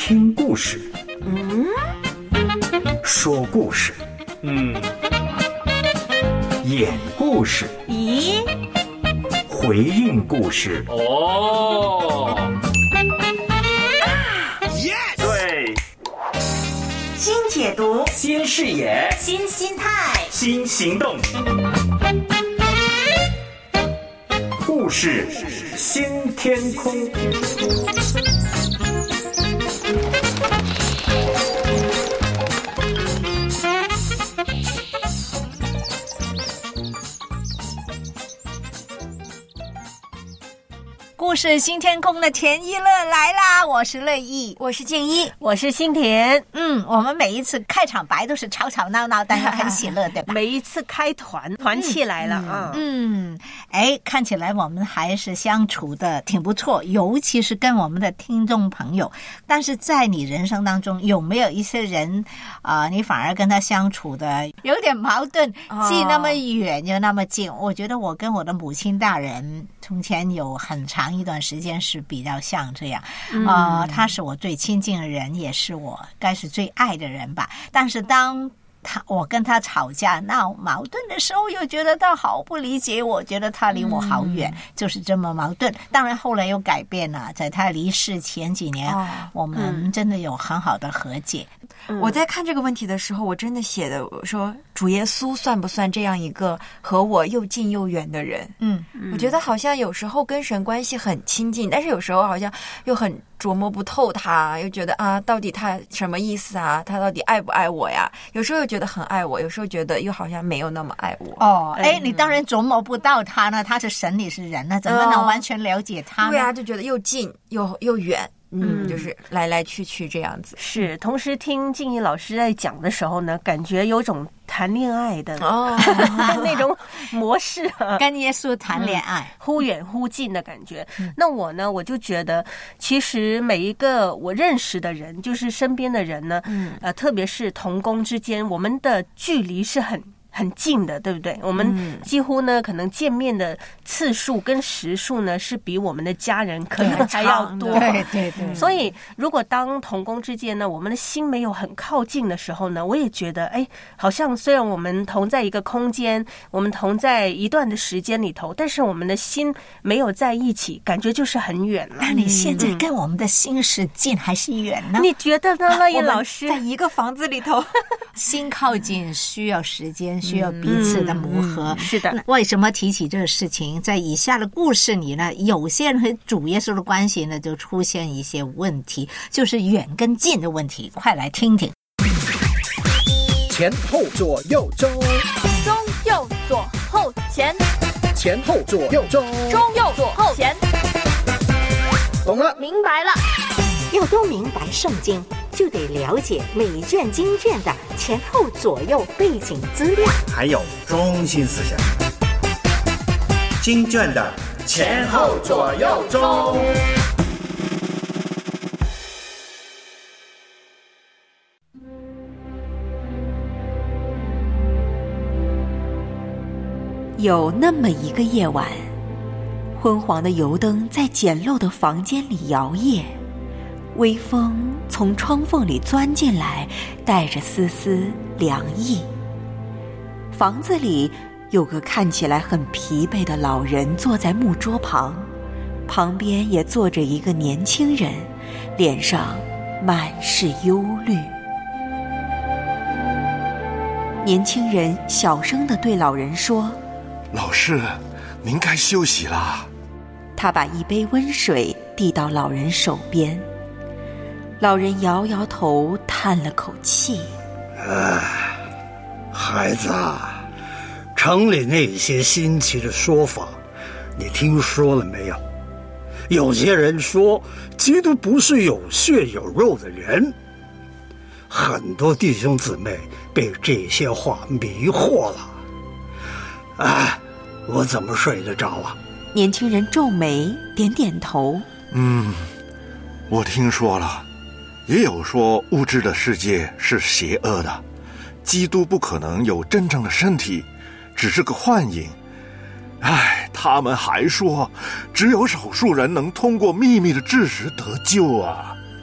听故事，说故事，演故事， 咦， 回应故事。 哦， 对， 新解读， 新视野， 新心态， 新行动，故事新天空。 故事新天空的田一乐来啦！我是乐意， 我是静一， 我是新田。 我们每一次开场白都是吵吵闹闹，但是很喜乐，对吧？ 每一次开团起来了看起来我们还是相处的挺不错，尤其是跟我们的听众朋友。但是在你人生当中，有没有一些人你反而跟他相处的有点矛盾，既那么远又那么近？我觉得我跟我的母亲大人从前有很长一段时间是比较像这样，他是我最亲近的人，也是我该是最爱的人吧。但是当我跟他吵架闹矛盾的时候，又觉得他好不理解我，觉得他离我好远，就是这么矛盾。当然后来又改变了，在他离世前几年，我们真的有很好的和解。 我在看这个问题的时候，我真的写的我说主耶稣算不算这样一个和我又近又远的人？我觉得好像有时候跟神关系很亲近，但是有时候好像又很琢磨不透他，又觉得到底他什么意思啊？他到底爱不爱我呀？有时候又觉得很爱我，有时候觉得又好像没有那么爱我。 你当然琢磨不到他呢，他是神，你是人呢，怎么能完全了解他呢？ 对啊，就觉得又近又远。就是来来去去这样子。 是，同时听静怡老师在讲的时候呢，感觉有种谈恋爱的那种模式跟耶稣谈恋爱， 忽远忽近的感觉。那我呢，我就觉得其实每一个我认识的人，就是身边的人呢，特别是同工之间，我们的距离是很近的，对不对？我们几乎呢，可能见面的次数跟时数呢，是比我们的家人可能还要多。 对。 所以，如果当同工之间呢，我们的心没有很靠近的时候呢，我也觉得，好像虽然我们同在一个空间，我们同在一段的时间里头，但是我们的心没有在一起，感觉就是很远了。 那你现在跟我们的心是近还是远呢？ 你觉得呢，乐意老师？ 在一个房子里头， 心靠近需要时间。需要彼此的磨合。 是的。 为什么提起这个事情？在以下的故事里呢，有些人和主耶稣的关系呢，就出现一些问题，就是远跟近的问题。快来听听。 前后左右中， 中右左后前， 前后左右中， 中右左后前。 懂了， 明白了。 要都明白圣经，就得了解每卷经卷的前后左右背景资料， 还有中心思想。经卷的前后左右中。 有那么一个夜晚，昏黄的油灯在简陋的房间里摇曳，微风从窗缝里钻进来，带着丝丝凉意。房子里有个看起来很疲惫的老人坐在木桌旁，旁边也坐着一个年轻人，脸上满是忧虑。年轻人小声地对老人说：“ 老师，您该休息啦。” 他把一杯温水递到老人手边。老人摇摇头，叹了口气：“ 孩子，城里那些新奇的说法，你听说了没有？有些人说，基督不是有血有肉的人。很多弟兄姊妹被这些话迷惑了。我怎么睡得着啊？” 年轻人皱眉，点点头。 我听说了，也有说物质的世界是邪恶的，基督不可能有真正的身体，只是个幻影。他们还说，只有少数人能通过秘密的知识得救啊。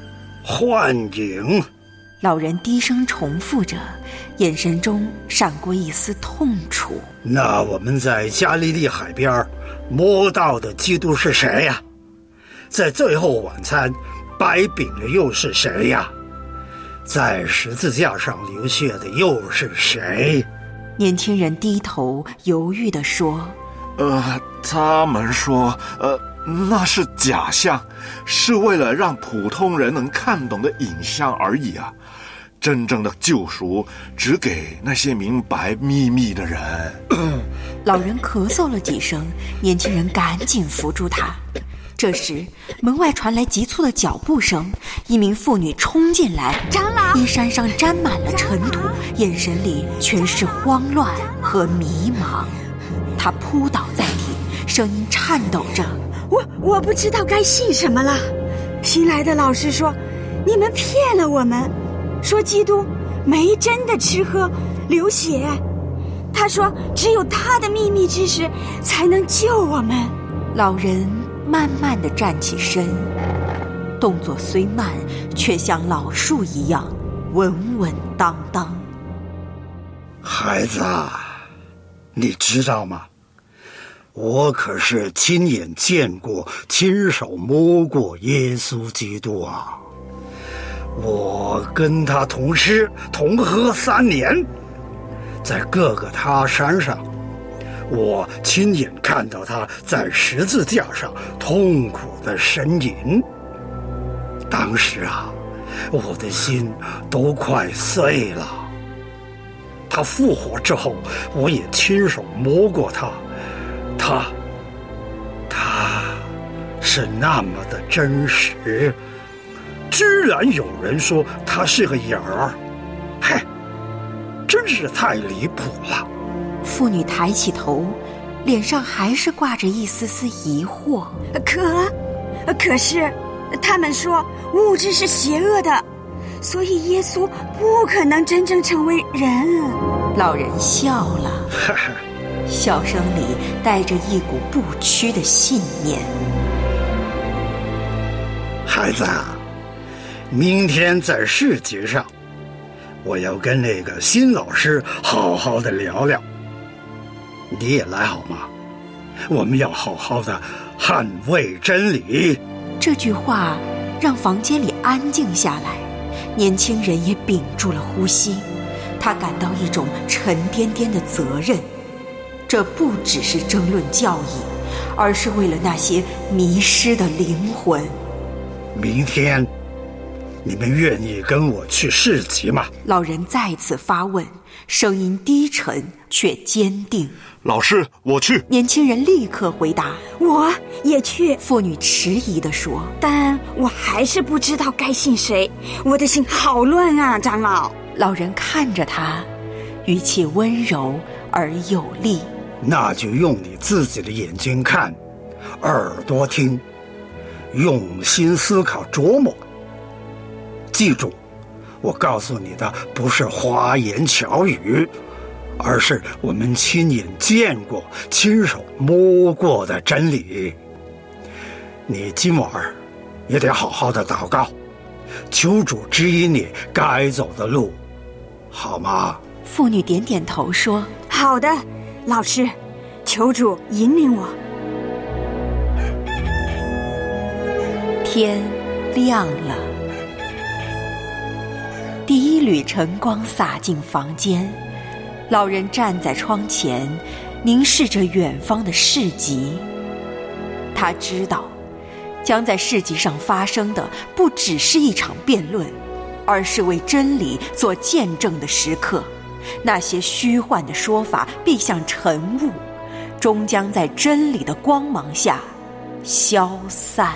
幻影。 老人低声重复着，眼神中闪过一丝痛楚。 那我们在加利利海边摸到的基督是谁呀？在最后晚餐掰饼的又是谁呀？在十字架上流血的又是谁？ 年轻人低头犹豫地说： 他们说，那是假象，是为了让普通人能看懂的影像而已啊。真正的救赎只给那些明白秘密的人。 老人咳嗽了几声，年轻人赶紧扶住他。这时门外传来急促的脚步声，一名妇女冲进来， 长老， 衣衫上沾满了尘土，眼神里全是慌乱和迷茫。她扑倒在地，声音颤抖着： 我不知道该信什么了。新来的老师说，你们骗了我们，说基督没真的吃喝流血，他说只有他的秘密知识才能救我们。 老人慢慢地站起身，动作虽慢，却像老树一样稳稳当当。 孩子，你知道吗？我可是亲眼见过、亲手摸过耶稣基督啊！我跟他同吃同喝3年，在各个他山上，我亲眼看到他在十字架上痛苦的呻吟。当时啊，我的心都快碎了。他复活之后，我也亲手摸过他，他是那么的真实，居然有人说他是个影儿，嘿，真是太离谱了。 妇女抬起头，脸上还是挂着一丝丝疑惑。 可是他们说物质是邪恶的，所以耶稣不可能真正成为人。 老人笑了，笑声里带着一股不屈的信念。 孩子，明天在市集上，我要跟那个新老师好好的聊聊。你也来好吗？我们要好好的捍卫真理。 这句话让房间里安静下来，年轻人也屏住了呼吸。他感到一种沉甸甸的责任，这不只是争论教义，而是为了那些迷失的灵魂。 明天你们愿意跟我去市集吗？ 老人再次发问，声音低沉却坚定。 老师，我去。 年轻人立刻回答： 我也去。 妇女迟疑地说： 但我还是不知道该信谁，我的心好乱啊，长老。 老人看着他，语气温柔而有力。 那就用你自己的眼睛看，耳朵听，用心思考琢磨。记住，我告诉你的不是花言巧语，而是我们亲眼见过、亲手摸过的真理。你今晚也得好好的祷告，求主指引你该走的路，好吗？ 妇女点点头说： 好的，老师，求主引领我。 天亮了，第一缕晨光洒进房间。老人站在窗前，凝视着远方的市集。他知道，将在市集上发生的不只是一场辩论，而是为真理做见证的时刻。那些虚幻的说法必像晨雾，终将在真理的光芒下消散。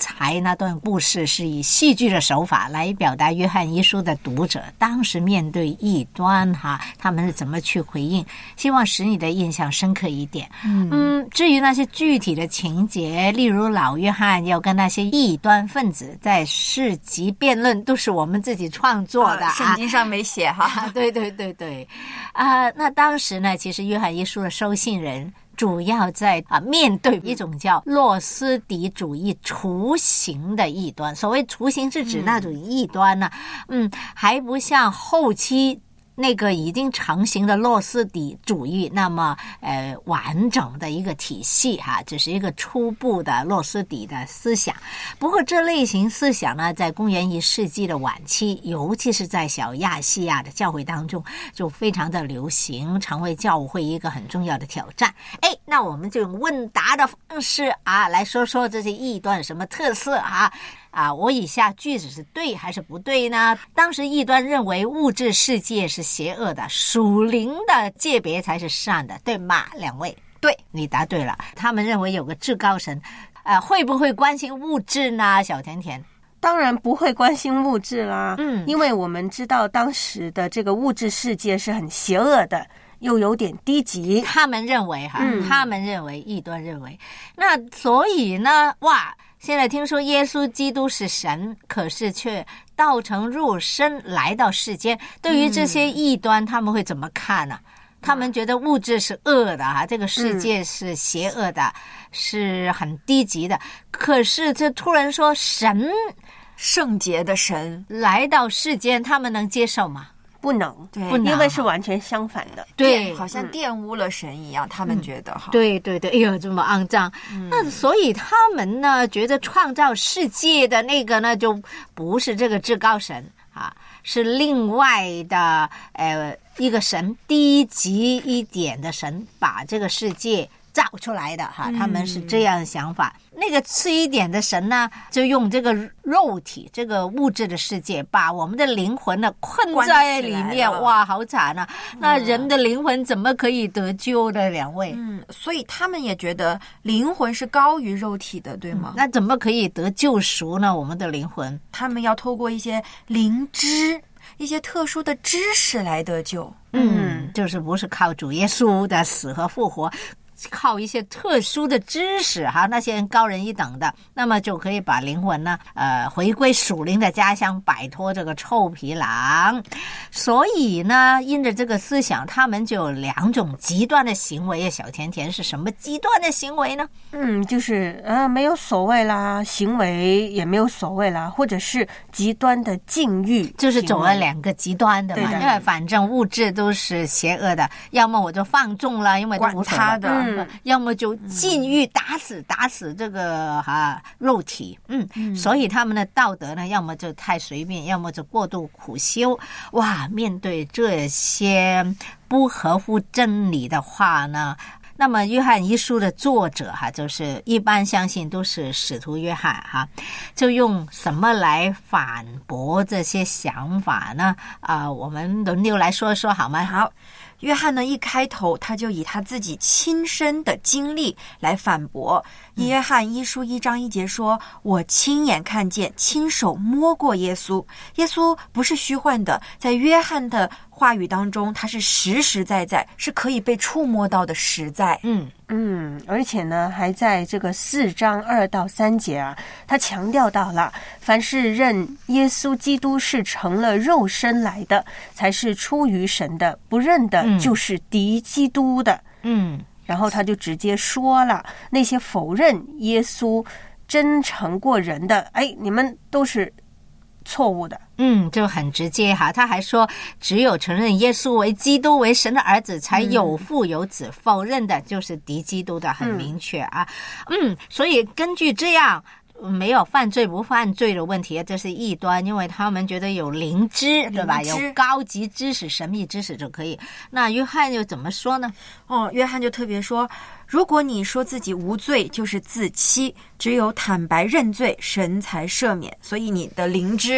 才那段故事是以戏剧的手法来表达约翰一书的读者当时面对异端他们是怎么去回应，希望使你的印象深刻一点。至于那些具体的情节，例如老约翰要跟那些异端分子在市集辩论，都是我们自己创作的圣经上没写哈。 对那当时呢，其实约翰一书的收信人主要在面对一种叫诺斯底主义雏形的异端。所谓雏形是指那种异端呢，还不像后期那个已经成型的诺斯底主义那么完整的一个体系只是一个初步的诺斯底的思想。不过这类型思想呢，在公元1世纪的晚期，尤其是在小亚细亚的教会当中就非常的流行，成为教会一个很重要的挑战。那我们就用问答的方式来说说这些异端有什么特色我以下句子是对还是不对呢？当时异端认为物质世界是邪恶的，属灵的界别才是善的，对吗？两位？对，你答对了。他们认为有个至高神，会不会关心物质呢？小甜甜？ 当然不会关心物质啦，因为我们知道当时的这个物质世界是很邪恶的，又有点低级。 他们认为他们认为，异端认为。那所以呢，现在听说耶稣基督是神，可是却道成肉身来到世间。对于这些异端，他们会怎么看呢？他们觉得物质是恶的这个世界是邪恶的，是很低级的。可是这突然说神， 圣洁的神来到世间，他们能接受吗？ 不能， 对， 因为是完全相反的。 对， 好像玷污了神一样，他们觉得对，哎呦，这么肮脏。那所以他们呢，觉得创造世界的那个呢，就不是这个至高神是另外的一个神，低级一点的神把这个世界造出来的他们是这样的想法。那个次一点的神呢，就用这个肉体这个物质的世界把我们的灵魂呢困在里面。好惨啊！那人的灵魂怎么可以得救的？两位？ 所以他们也觉得灵魂是高于肉体的，对吗？ 那怎么可以得救赎呢？我们的灵魂， 他们要透过一些灵知，一些特殊的知识来得救。 就是不是靠主耶稣的死和复活，靠一些特殊的知识那些人高人一等的，那么就可以把灵魂呢回归属灵的家乡，摆脱这个臭皮囊。所以呢，因着这个思想，他们就有2种极端的行为。小甜甜是什么极端的行为呢？ 就是没有所谓啦，行为也没有所谓啦，或者是极端的禁欲， 就是走了2个极端的嘛。因为反正物质都是邪恶的，要么我就放纵了，因为都无所谓要么就禁欲，打死这个肉体。所以他们的道德呢，要么就太随便，要么就过度苦修。面对这些不合乎真理的话呢，那么约翰一书的作者就是一般相信都是使徒约翰就用什么来反驳这些想法呢？我们轮流来说说好吗？ 好。约翰呢，一开头他就以他自己亲身的经历来反驳。约翰一书1章1节说，我亲眼看见，亲手摸过耶稣，耶稣不是虚幻的，在约翰的话语当中，他是实实在在，是可以被触摸到的实在。 而且呢，还在这个4章2到3节他强调到了，凡是认耶稣基督是成了肉身来的，才是出于神的，不认的就是敌基督的。然后他就直接说了，那些否认耶稣真成过人的，你们都是错误的。 就很直接他还说，只有承认耶稣为基督为神的儿子，才有父有子，否认的就是敌基督的，很明确所以根据这样没有犯罪不犯罪的问题，这是异端，因为他们觉得有灵知，对吧？有高级知识、神秘知识就可以。那约翰又怎么说呢？ 约翰就特别说，如果你说自己无罪，就是自欺，只有坦白认罪，神才赦免。所以你的灵知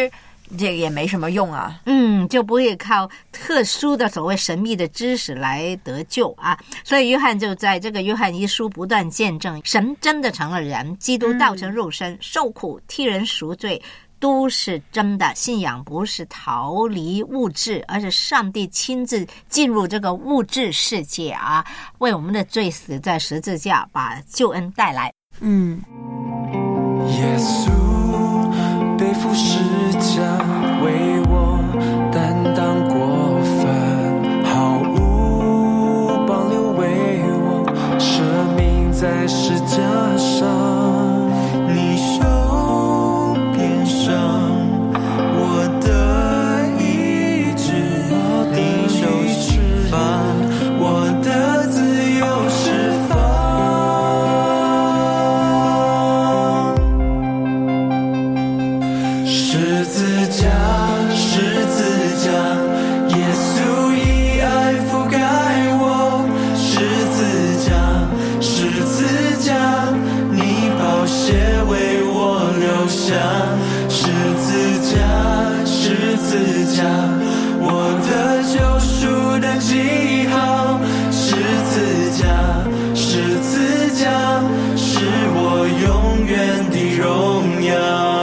这个也没什么用啊。 就不会靠特殊的所谓神秘的知识来得救啊。所以约翰就在这个约翰一书不断见证，神真的成了人，基督道成肉身，受苦替人赎罪，都是真的。信仰不是逃离物质，而是上帝亲自进入这个物质世界啊，为我们的罪死在十字架，把救恩带来。 耶稣背负十架，为我担当过犯，毫无保留为我舍命在十架上。你手边上我的医治，你手释放我的自由释放。十字架，十字架，耶稣以爱覆盖我。十字架，十字架，你宝血为我流下。十字架，十字架，我的救赎的记号。十字架，十字架，是我永远的荣耀。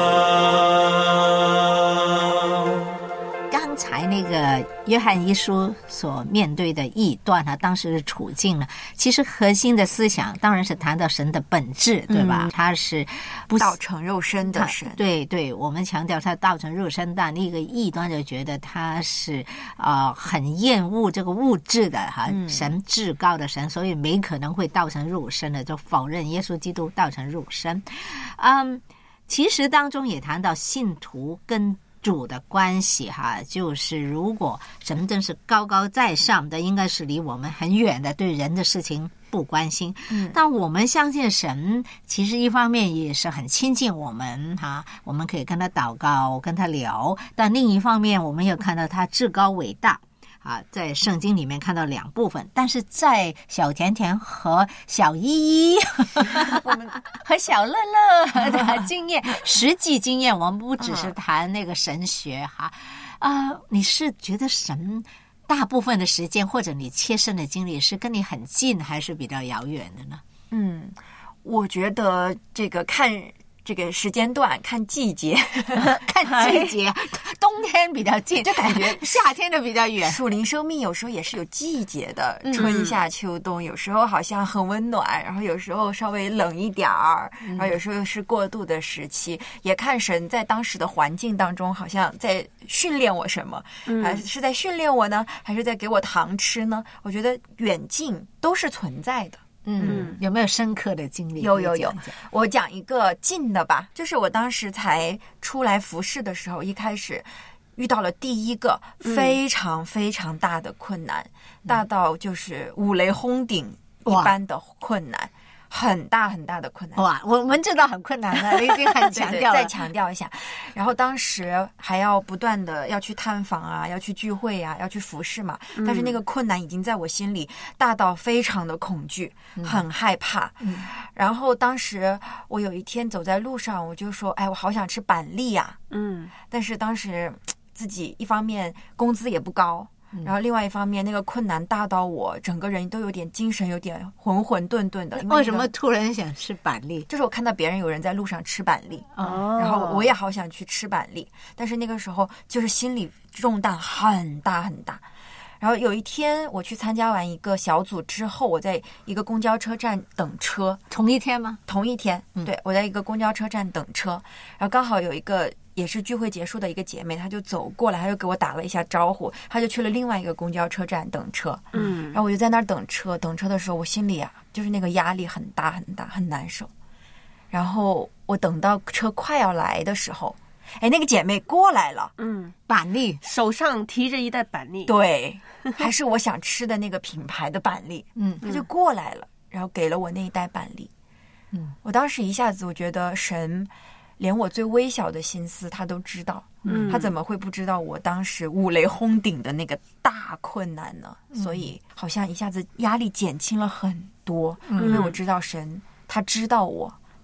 约翰一书所面对的异端当时的处境呢，其实核心的思想当然是谈到神的本质，对吧？他是不道成肉身的神。 对，我们强调他道成肉身，但那个异端就觉得他是很厌恶这个物质的神至高的神，所以没可能会道成肉身的，就否认耶稣基督道成肉身。其实当中也谈到信徒跟主的关系就是如果神真是高高在上的，应该是离我们很远的，对人的事情不关心。但我们相信神其实一方面也是很亲近我们我们可以跟他祷告，跟他聊，但另一方面我们又看到他至高伟大在圣经里面看到两部分，但是在小甜甜和小依依和小乐乐的经验实际经验，我们不只是谈那个神学你是觉得神大部分的时间或者你切身的经历是跟你很近还是比较遥远的呢？ 我觉得这个看这个时间段，看季节看季节冬天比较近， 就感觉夏天的比较远。 属灵生命有时候也是有季节的，春夏秋冬，有时候好像很温暖，然后有时候稍微冷一点儿，然后有时候是过渡的时期，也看神在当时的环境当中好像在训练我什么，是在训练我呢，还是在给我糖吃呢？我觉得远近都是存在的。 有没有深刻的经历？ 有，我讲一个近的吧，就是我当时才出来服侍的时候，一开始遇到了第一个非常非常大的困难，大到就是五雷轰顶一般的困难，很大很大的困难。 哇，我们知道很困难了，已经很强调了。 再强调一下。然后当时还要不断的要去探访要去聚会要去服侍嘛。但是那个困难已经在我心里大到非常的恐惧，很害怕。然后当时我有一天走在路上，我就说，我好想吃板栗但是当时自己一方面工资也不高。然后另外一方面，那个困难大到我整个人都有点精神有点混混沌沌的。 为什么突然想吃板栗？ 就是我看到别人有人在路上吃板栗，然后我也好想去吃板栗，但是那个时候就是心理重担很大很大。然后有一天我去参加完一个小组之后，我在一个公交车站等车。 同一天吗？ 同一天，对，我在一个公交车站等车，然后刚好有一个也是聚会结束的一个姐妹，她就走过来，她就给我打了一下招呼，她就去了另外一个公交车站等车。然后我就在那儿等车的时候，我心里就是那个压力很大很大，很难受。然后我等到车快要来的时候，那个姐妹过来了， 板栗， 手上提着一袋板栗， 对，还是我想吃的那个品牌的板栗，她就过来了，然后给了我那一袋板栗。我当时一下子我觉得神连我最微小的心思他都知道，他怎么会不知道我当时五雷轰顶的那个大困难呢？所以好像一下子压力减轻了很多，因为我知道神他知道我，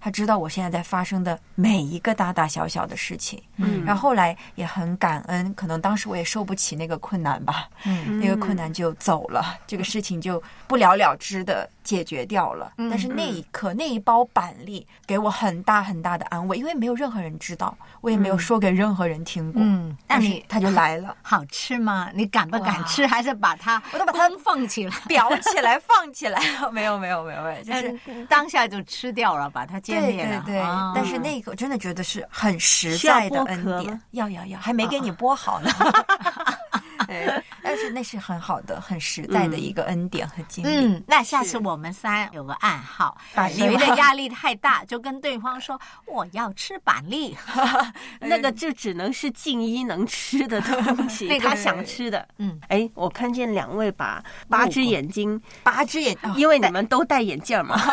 他知道我现在在发生的每一个大大小小的事情。然后后来也很感恩，可能当时我也受不起那个困难吧，那个困难就走了，这个事情就不了了之的解决掉了。但是那一刻那一包板栗给我很大很大的安慰，因为没有任何人知道，我也没有说给任何人听过。 但是他就来了。 好吃吗？你敢不敢吃？还是把它我都把它放起来裱起来放起来？没有，就是当下就吃掉了，把它煎灭了。 对，但是那个我真的觉得是很实在的恩典。要，还没给你剥好呢。对，但是那是很好的、很实在的一个恩典和经历。 那下次我们3有个暗号，谁的压力太大，就跟对方说我要吃板栗。 那个就只能是静一能吃的东西，他想吃的。我看见2位把8只眼睛，因为你们都戴眼镜嘛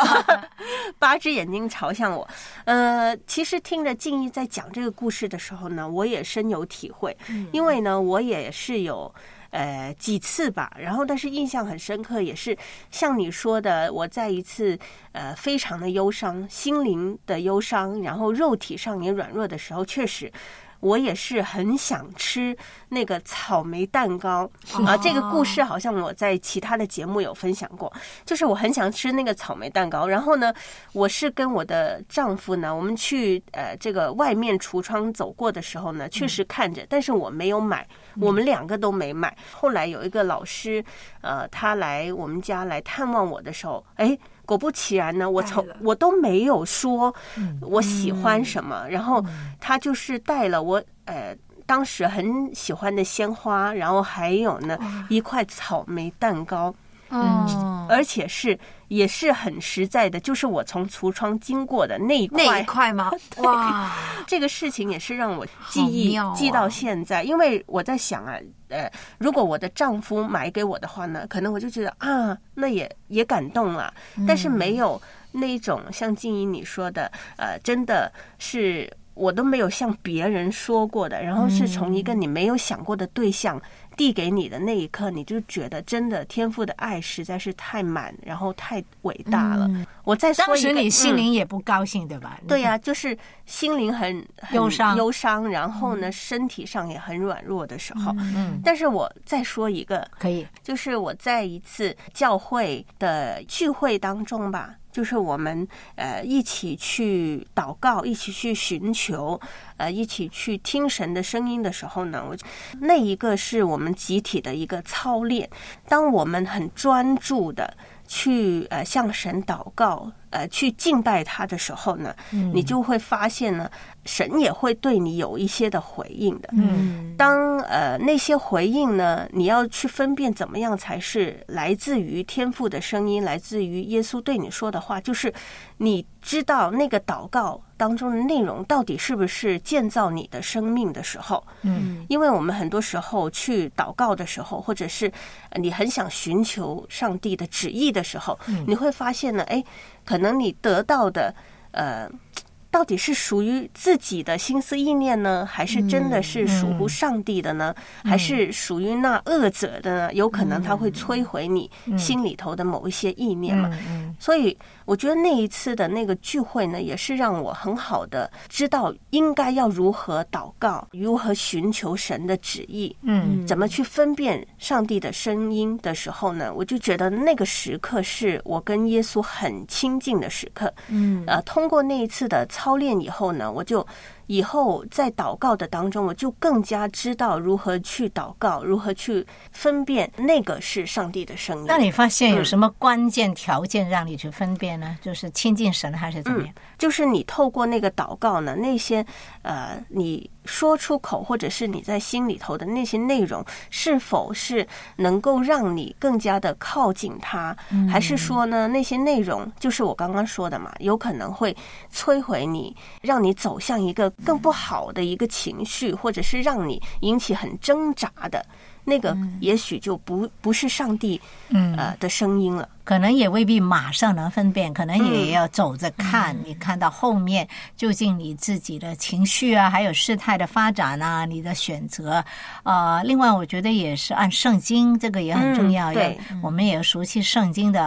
，8只眼睛朝向我。其实听着静一在讲这个故事的时候呢，我也深有体会，因为呢，我也是有几次吧，然后但是印象很深刻，也是像你说的，我在一次非常的忧伤，心灵的忧伤，然后肉体上也软弱的时候，确实我也是很想吃那个草莓蛋糕啊。这个故事好像我在其他的节目有分享过，就是我很想吃那个草莓蛋糕。然后呢，我是跟我的丈夫呢，我们去这个外面橱窗走过的时候呢，确实看着，但是我没有买，我们2个都没买。后来有一个老师，他来我们家来探望我的时候，果不其然呢，我都没有说我喜欢什么，然后他就是带了我当时很喜欢的鲜花，然后还有呢一块草莓蛋糕。而且也是很实在的，就是我从橱窗经过的那一块吗？哇， 这个事情也是让我记到现在，因为我在想如果我的丈夫买给我的话呢，可能我就觉得那也感动了，但是没有那种像静怡你说的，真的是我都没有向别人说过的，然后是从一个你没有想过的对象递给你的那一刻，你就觉得真的天父的爱实在是太满，然后太伟大了。我再说一个， 当时你心灵也不高兴对吧？ 对呀，就是心灵很忧伤，然后呢身体上也很软弱的时候。但是我再说一个， 可以， 就是我在一次教会的聚会当中吧，就是我们一起去祷告，一起去寻求，一起去听神的声音的时候呢，那一个是我们集体的一个操练。当我们很专注的去向神祷告，去敬拜他的时候呢，你就会发现呢，神也会对你有一些的回应的。当那些回应呢，你要去分辨怎么样才是来自于天父的声音，来自于耶稣对你说的话，就是你知道那个祷告当中的内容到底是不是建造你的生命的时候。因为我们很多时候去祷告的时候，或者是你很想寻求上帝的旨意的时候，你会发现呢，可能你得到的到底是属于自己的心思意念呢，还是真的是属乎上帝的呢？还是属于那恶者的呢？有可能他会摧毁你心里头的某一些意念嘛。所以我觉得那一次的那个聚会呢，也是让我很好的知道应该要如何祷告，如何寻求神的旨意，怎么去分辨上帝的声音的时候呢，我就觉得那个时刻是我跟耶稣很亲近的时刻。通过那一次的操练以后呢，我就以后在祷告的当中，我就更加知道如何去祷告，如何去分辨那个是上帝的声音。 那你发现有什么关键条件让你去分辨呢？就是亲近神还是怎么样？ 就是你透过那个祷告呢，那些你说出口或者是你在心里头的那些内容，是否是能够让你更加的靠近他，还是说呢那些内容就是我刚刚说的嘛，有可能会摧毁你，让你走向一个更不好的一个情绪，或者是让你引起很挣扎的那个，也许就不是上帝的声音了。 可能也未必马上能分辨，可能也要走着看，你看到后面究竟你自己的情绪啊，还有事态的发展啊，你的选择另外我觉得也是按圣经，这个也很重要， 对， 我们也要熟悉圣经的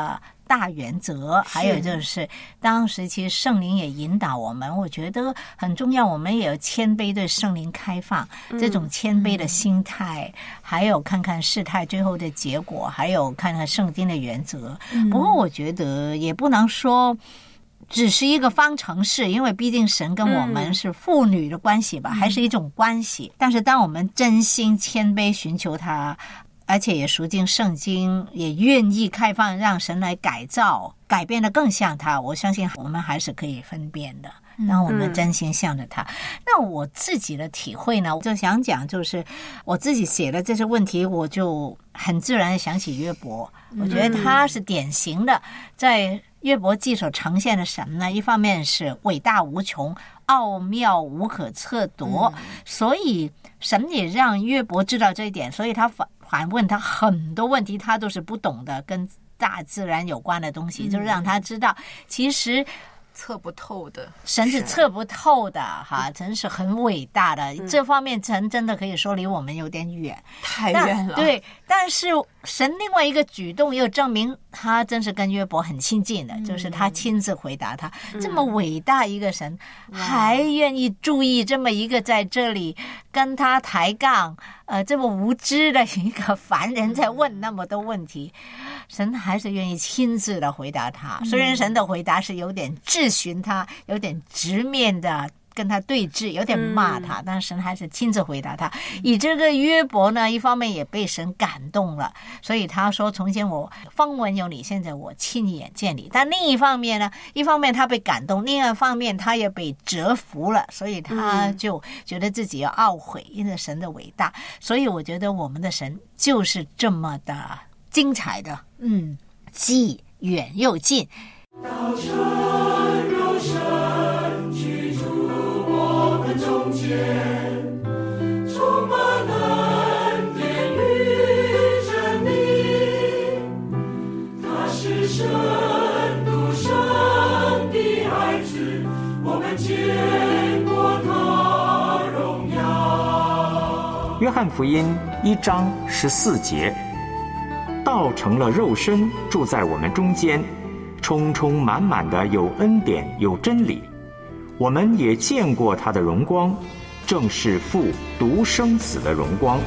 大原则，还有就是当时其实圣灵也引导我们，我觉得很重要，我们也有谦卑对圣灵开放，这种谦卑的心态，还有看看事态最后的结果，还有看看圣经的原则。不过我觉得也不能说只是一个方程式，因为毕竟神跟我们是父女的关系吧，还是一种关系。但是当我们真心谦卑寻求他，而且也熟经圣经，也愿意开放让神来改造改变得更像他，我相信我们还是可以分辨的，让我们真心向着他。那我自己的体会呢，我就想讲，就是我自己写的这些问题，我就很自然想起约伯。我觉得他是典型的，在约伯记所呈现的神呢，一方面是伟大无穷，奥妙无可测度，所以神也让约伯知道这一点，所以他反问他很多问题，他都是不懂的，跟大自然有关的东西，就让他知道其实测不透的， 神是测不透的哈，真是很伟大的。这方面神真的可以说离我们有点远， 太远了。 对，但是神另外一个举动又证明他真是跟约伯很亲近的，就是他亲自回答他。这么伟大一个神，还愿意注意这么一个在这里跟他抬杠，这么无知的一个凡人在问那么多问题，神还是愿意亲自的回答他。虽然神的回答是有点质询他，有点直面的跟他对峙，有点骂他，但神还是亲自回答他。以这个约伯呢，一方面也被神感动了，所以他说从前我风闻有你，现在我亲眼见你。但另一方面呢，一方面他被感动，另一方面他也被折服了，所以他就觉得自己要懊悔，因为神的伟大。所以我觉得我们的神就是这么的精彩的，既远又近。 道成肉身居住我们中间，充满恩典与真理。他是神独生的孩子，我们见过他荣耀。 约翰福音1章14节，道成了肉身，住在我们中间，充充满满的有恩典有真理，我们也见过他的荣光，正是父独生子的荣光。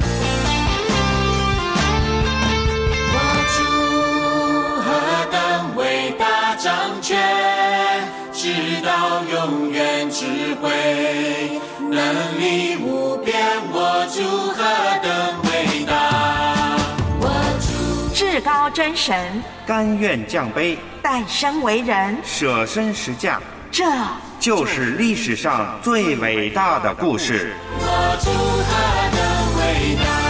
我主何等伟大掌权，直到永远智慧，能力无边，我主何等伟大。 至高真神甘愿降卑， 诞生为人， 舍身实价， 这就是历史上最伟大的故事。 我主何等伟大。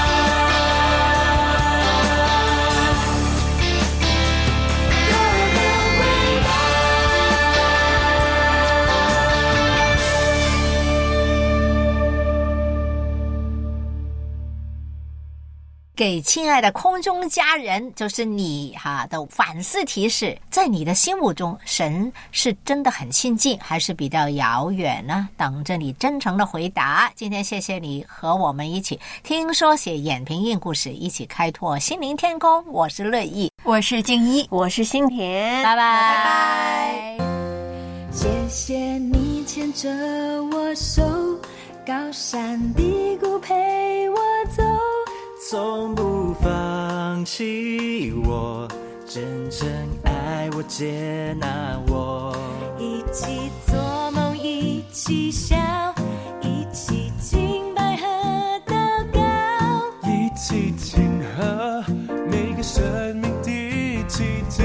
给亲爱的空中家人，就是你的反思提示，在你的心目中，神是真的很亲近，还是比较遥远呢？等着你真诚的回答。今天谢谢你和我们一起听说写眼评印故事，一起开拓心灵天空。我是乐意， 我是静一， 我是心田， 拜拜拜拜。 谢谢你牵着我手，高山低谷陪我走， 从不放弃我，真正爱我接纳我， 一起做梦一起笑，一起敬拜和祷告， 一起庆贺每个生命的奇迹。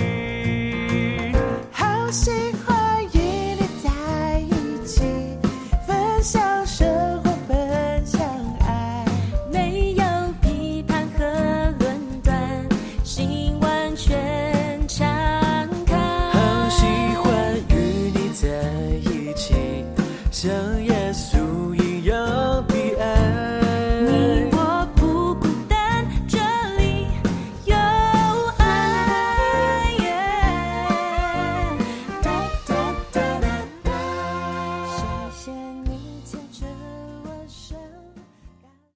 好喜欢与你在一起，分享生活分享爱，没有批判和论断，心完全敞开。 好喜欢与你在一起，相